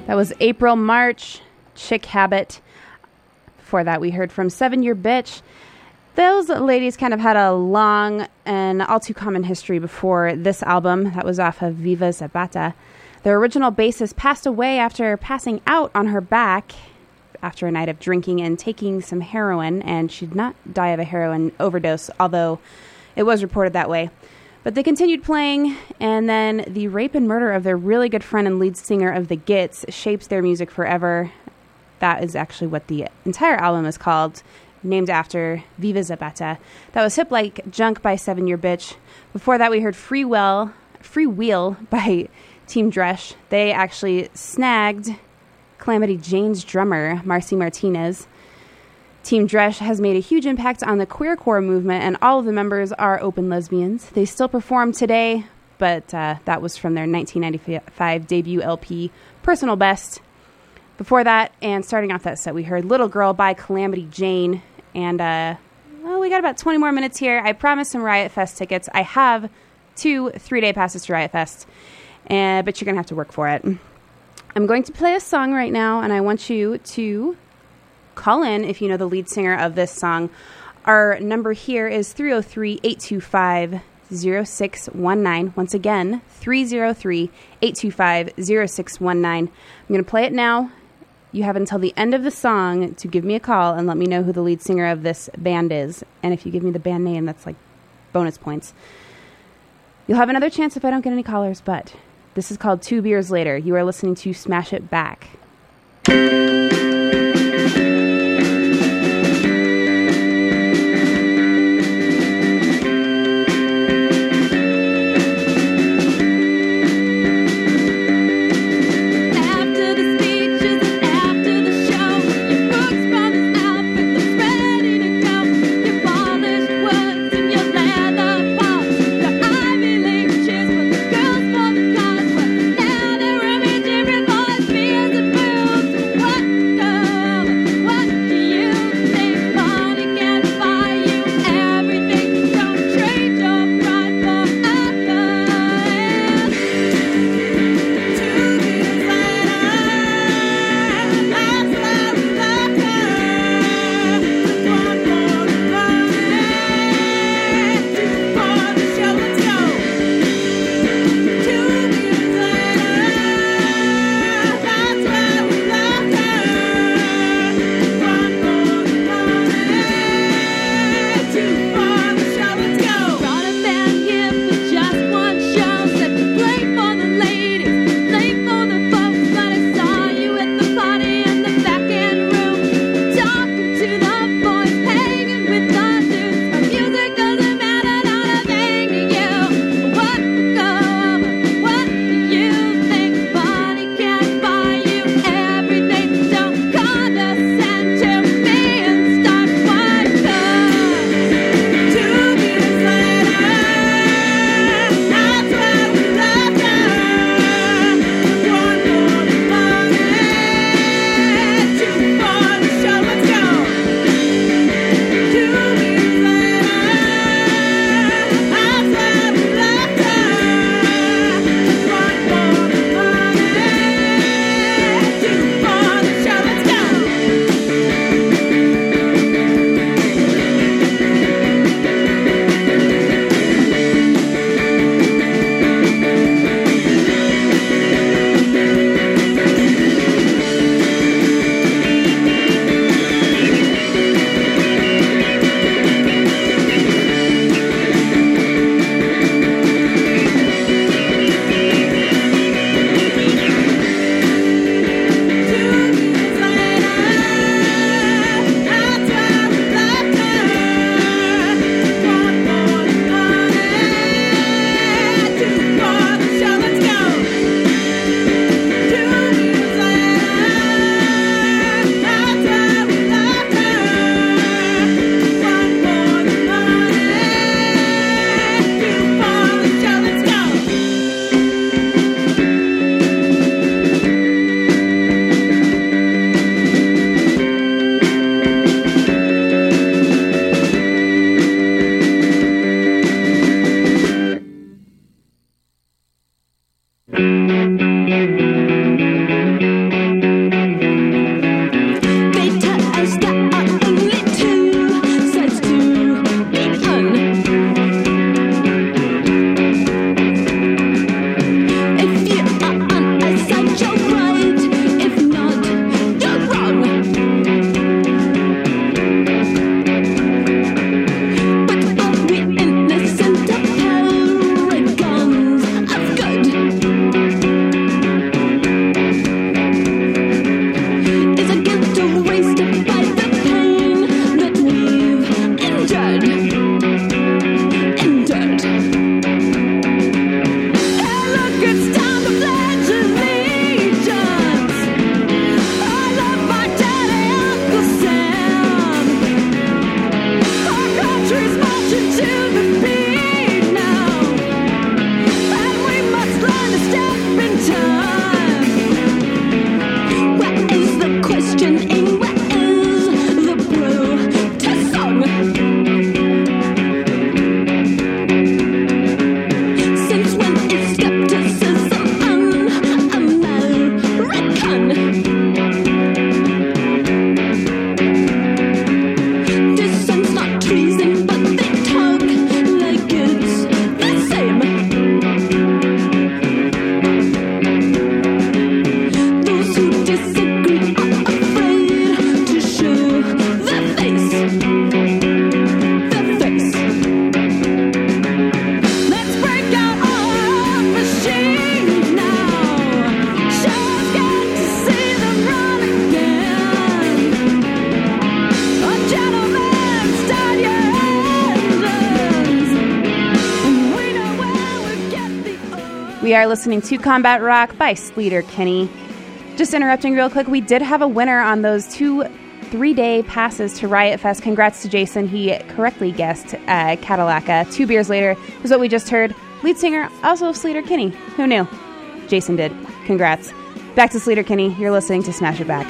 That was April March, Chick Habit. Before that, we heard from 7 Year Bitch. Those ladies kind of had a long and all too common history before this album. That was off of Viva Zapata. Their original bassist passed away after passing out on her back after a night of drinking and taking some heroin, and she did not die of a heroin overdose, although it was reported that way. But they continued playing, and then the rape and murder of their really good friend and lead singer of the Gits shapes their music forever. That is actually what the entire album is called, named after Viva Zapata. That was Hip Like Junk by 7 Year Bitch. Before that, we heard Free Wheel by Team Dresch. They actually snagged Calamity Jane's drummer, Marcy Martinez. Team Dresch has made a huge impact on the queercore movement, and all of the members are open lesbians. They still perform today, but that was from their 1995 debut LP, Personal Best. Before that, and starting off that set, we heard Little Girl by Calamity Jane. And, we got about 20 more minutes here. I promised some Riot Fest tickets. I have 2 3-day passes to Riot Fest, but you're going to have to work for it. I'm going to play a song right now, and I want you to call in if you know the lead singer of this song. Our number here is 303-825-0619. Once again, 303-825-0619. I'm going to play it now. You have until the end of the song to give me a call and let me know who the lead singer of this band is. And if you give me the band name, that's like bonus points. You'll have another chance if I don't get any callers, but this is called 2 Beers Later. You are listening to Smash It Back. What? We are listening to Combat Rock by Sleater-Kinney. Just interrupting real quick, we did have a winner on those 2 3-day passes to Riot Fest. Congrats to Jason. He correctly guessed Catalaka. 2 beers later is what we just heard. Lead singer, also of Sleater-Kinney. Who knew? Jason did. Congrats. Back to Sleater-Kinney. You're listening to Smash It Back.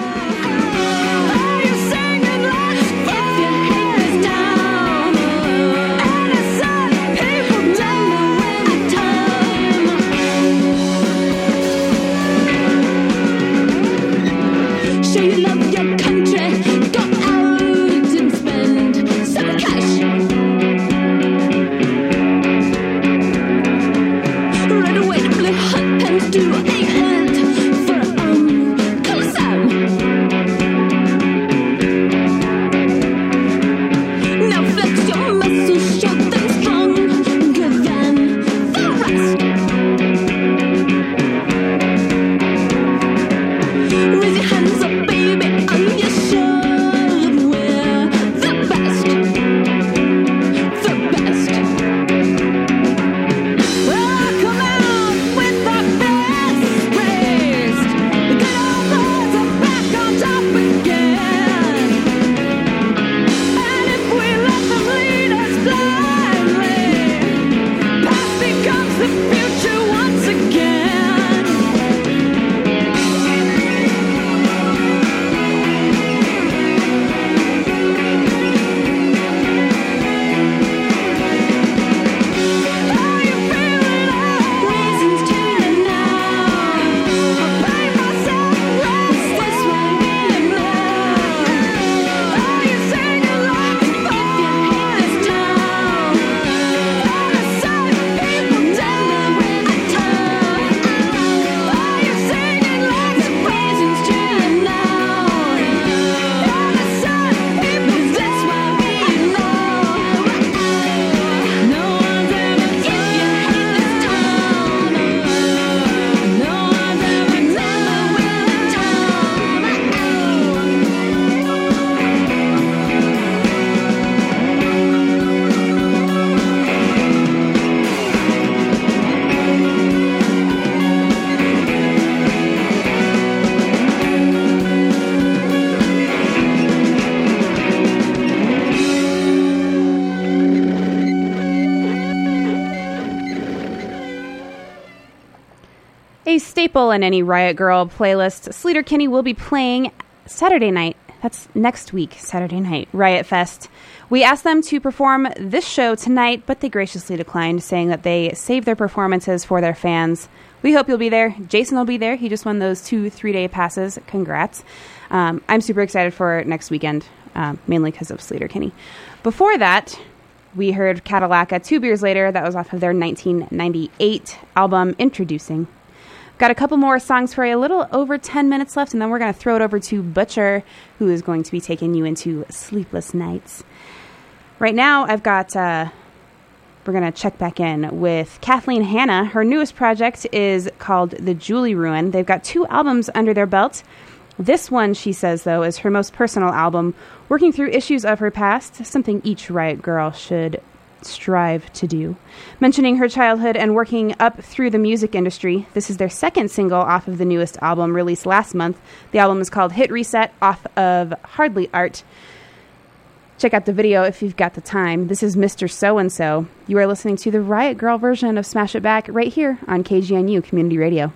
A staple in any Riot Grrrl playlist, Sleater-Kinney will be playing Saturday night. That's next week, Saturday night, Riot Fest. We asked them to perform this show tonight, but they graciously declined, saying that they save their performances for their fans. We hope you'll be there. Jason will be there. He just won those 2 3-day passes. Congrats. I'm super excited for next weekend, mainly because of Sleater-Kinney. Before that, we heard Catalaka 2 beers later. That was off of their 1998 album, Introducing. Got a couple more songs for you, a little over 10 minutes left, and then we're going to throw it over to Butcher, who is going to be taking you into Sleepless Nights. Right now, I've got, we're going to check back in with Kathleen Hanna. Her newest project is called The Julie Ruin. They've got 2 albums under their belt. This one, she says, though, is her most personal album, working through issues of her past, something each Riot Grrrl should strive to do. Mentioning her childhood and working up through the music industry, this is their second single off of the newest album released last month. The album is called Hit Reset, off of Hardly Art. Check out the video if you've got the time. This is Mr. So-and-So. You are listening to the Riot Grrrl version of Smash It Back right here on KGNU Community Radio.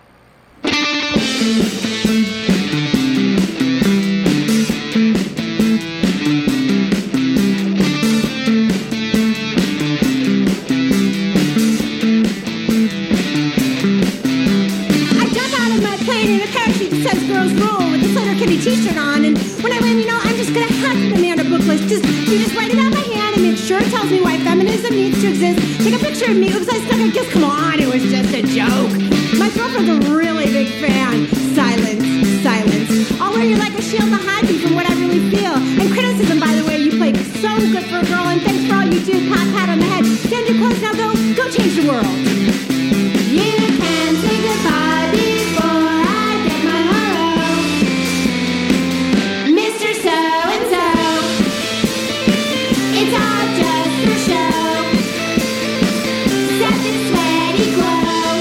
T-shirt on, and when I land, I'm just gonna have to demand a book list. You just write it out by hand and make sure it tells me why feminism needs to exist. Take a picture of me. Oops, I stuck a kiss. Come on, it was just a joke. My girlfriend's a really big fan. Silence, silence. I'll wear you like a shield to hide me from what I really feel. And criticism, by the way, you played so good for a girl, and thanks for all you do. Pat, pat on the head. Stand your clothes now. Go change the world. You can say goodbye before I get my hello. Mr. So-and-so, it's all just for show. Set this sweaty glow.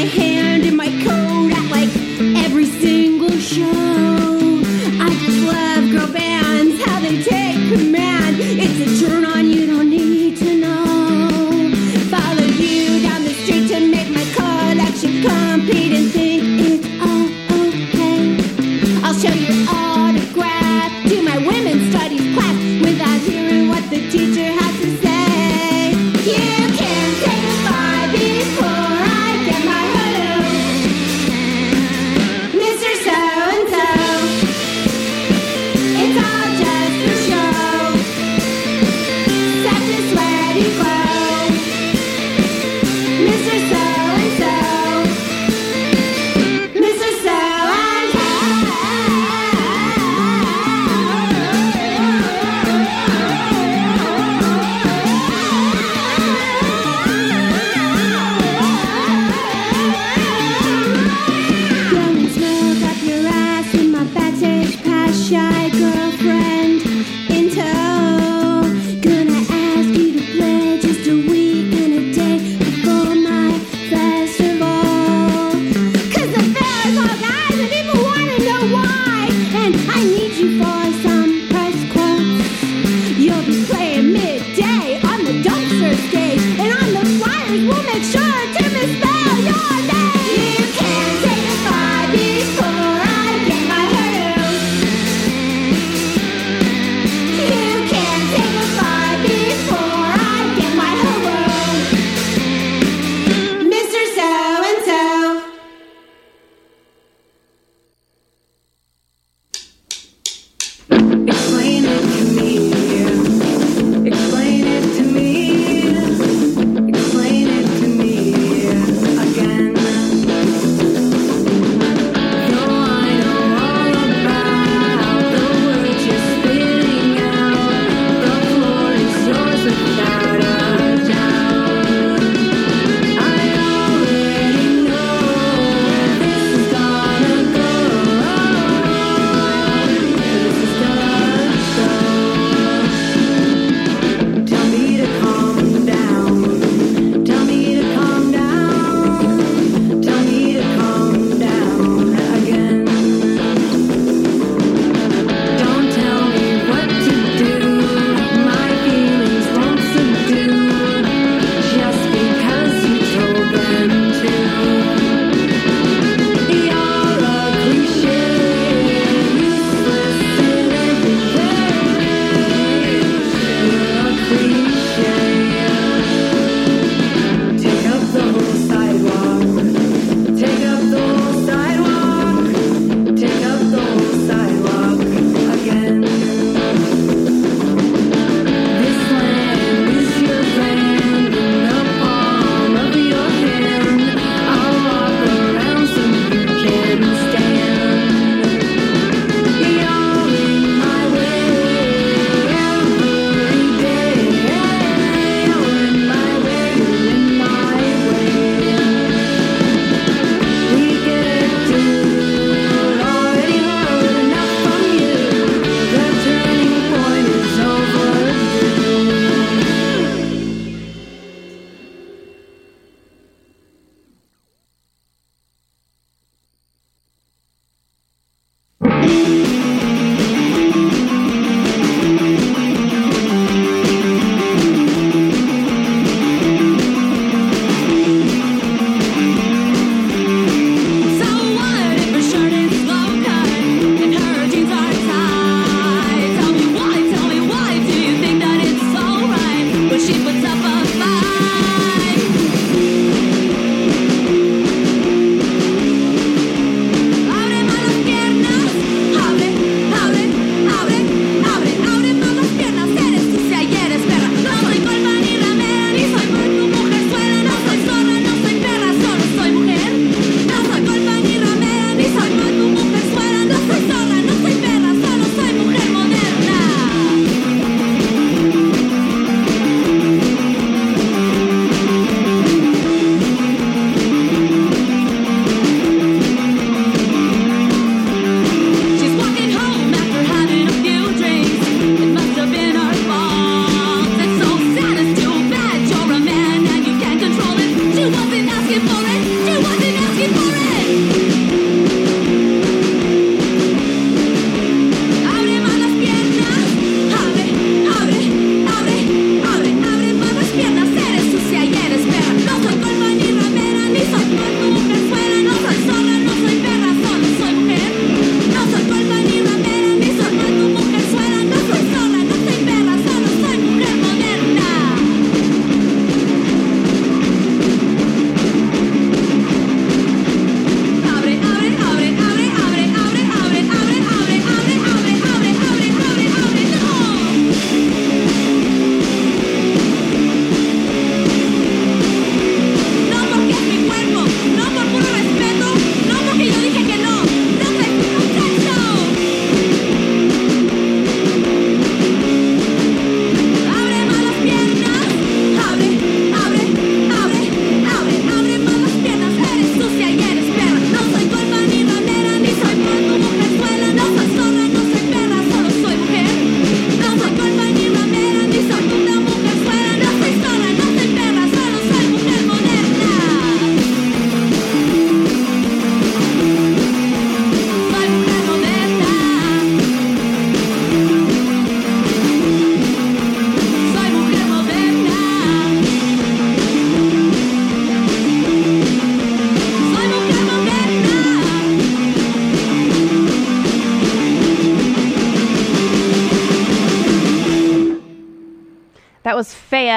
hand in my coat at like every single show. I just love girl bands, how they take command. It's a turn on you don't need to know. Follow you down the street to make my collection complete and think it's all okay. I'll show your autograph to my women's studies class without hearing what the teacher has to say. You can say goodbye before I get my hello, Mr. So-and-so. It's all just for show. Such a sweaty glow, Mr. So-and-so.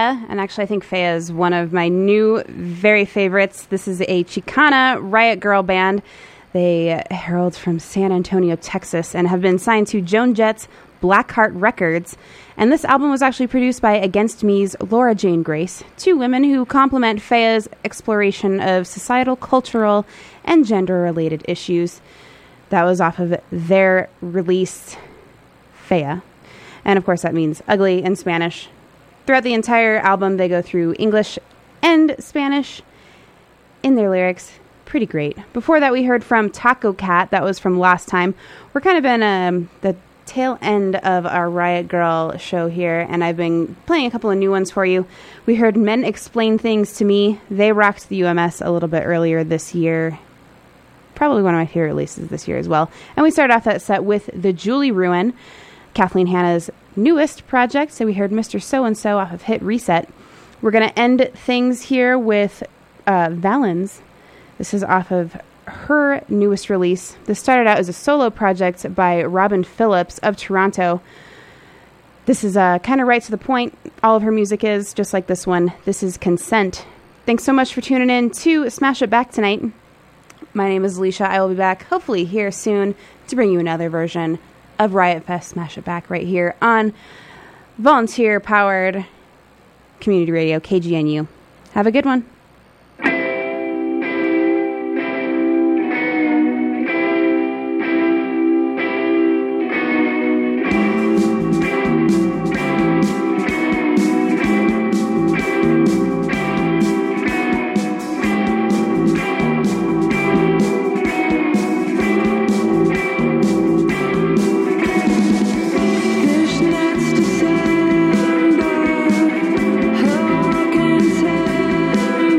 Fea, and actually I think Fea is one of my new very favorites. This is a Chicana riot girl band. They herald from San Antonio, Texas, and have been signed to Joan Jett's Blackheart Records. And this album was actually produced by Against Me's Laura Jane Grace, two women who complement Fea's exploration of societal, cultural, and gender-related issues. That was off of their release, Fea. And of course that means ugly in Spanish. Throughout the entire album, they go through English and Spanish in their lyrics. Pretty great. Before that, we heard from Taco Cat. That was from last time. We're kind of in the tail end of our Riot Girl show here, and I've been playing a couple of new ones for you. We heard Men Explain Things to Me. They rocked the UMS a little bit earlier this year. Probably one of my favorite releases this year as well. And we started off that set with The Julie Ruin, Kathleen Hanna's newest project. So we heard Mr. So-and-So off of Hit Reset. We're going to end things here with Valens. This is off of her newest release. This started out as a solo project by Robin Phillips of Toronto. This is kind of right to the point. All of her music is, just like this one. This is Consent. Thanks so much for tuning in to Smash It Back tonight. My name is Alicia. I will be back hopefully here soon to bring you another version of Riot Fest Smash It Back right here on volunteer-powered community radio, KGNU. Have a good one. December, how I can tell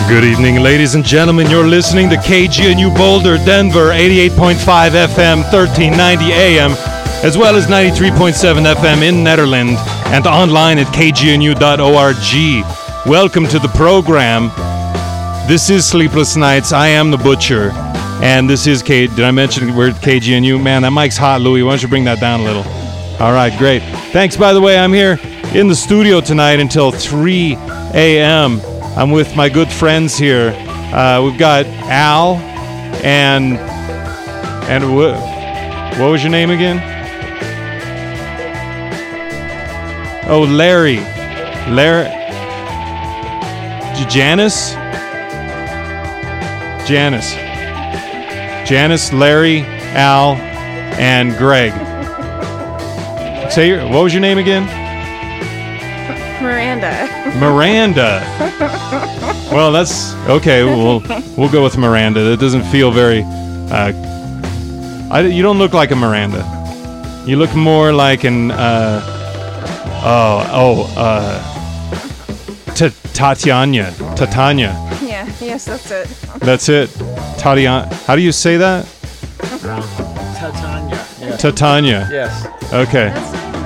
Good evening, ladies and gentlemen. You're listening to KGNU Boulder, Denver, 88.5 FM, 1390 AM, as well as 93.7 FM in Netherlands, and online at kgnu.org. Welcome to the program. This is Sleepless Nights. I am the Butcher, and this is Did I mention we're at KGNU? Man, that mic's hot, Louie. Why don't you bring that down a little? All right, great. Thanks, by the way. I'm here in the studio tonight until 3 a.m. I'm with my good friends here. We've got Al and what was your name again? Oh, Larry. Janice, Larry, Al, and Greg. What was your name again? Miranda. Well, that's okay. We'll go with Miranda. That doesn't feel very. You don't look like a Miranda. You look more like an. Tatiana. Yeah. Yes, that's it. That's it. Tatiana. How do you say that? Tatanya. Yes. Tatanya. Yes. Okay.